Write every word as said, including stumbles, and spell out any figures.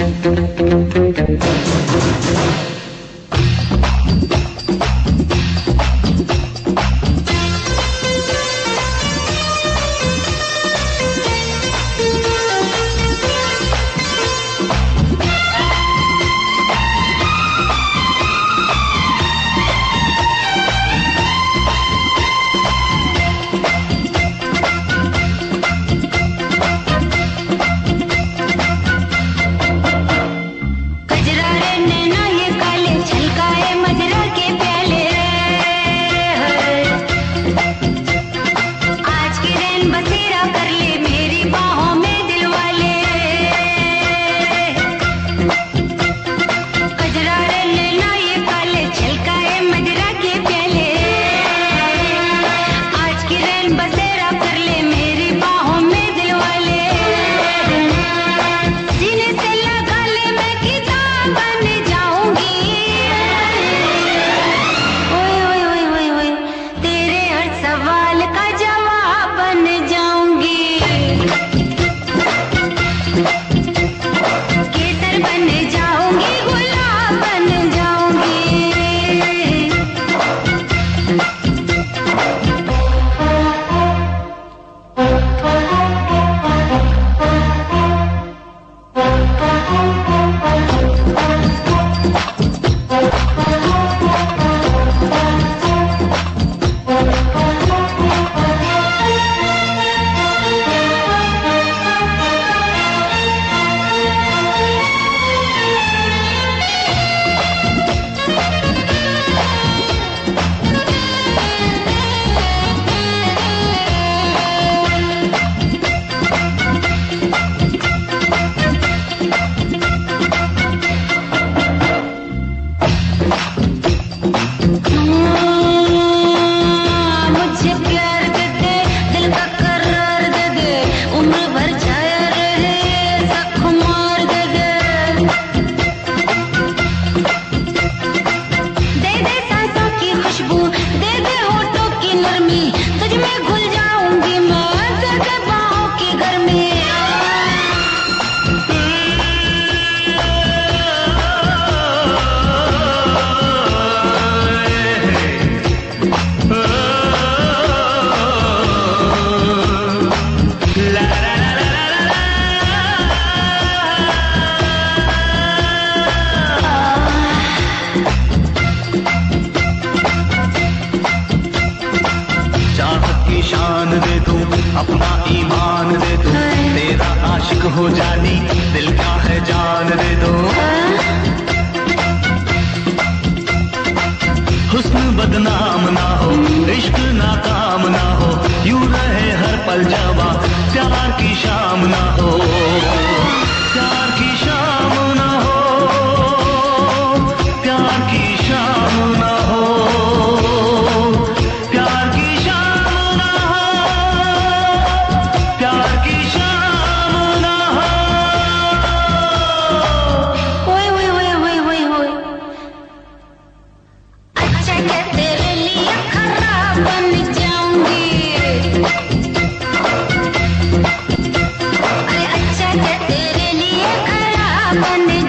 हो जानी दिल क्या है जान दे दो। हुस्न बदनाम ना हो, इश्क नाकाम ना हो, यूं रहे हर पल जवां, प्यार की शाम ना हो, प्यार की शाम ना हो, प्यार की शाम ना हो, प्यार की शाम ना हो, प्यार की शाम ना हो। ओए ओए ओए ओए ओए ओए, अच्छा क्या तेरे लिए खराब बन जाऊंगी, अरे अच्छा क्या तेरे लिए खराब बन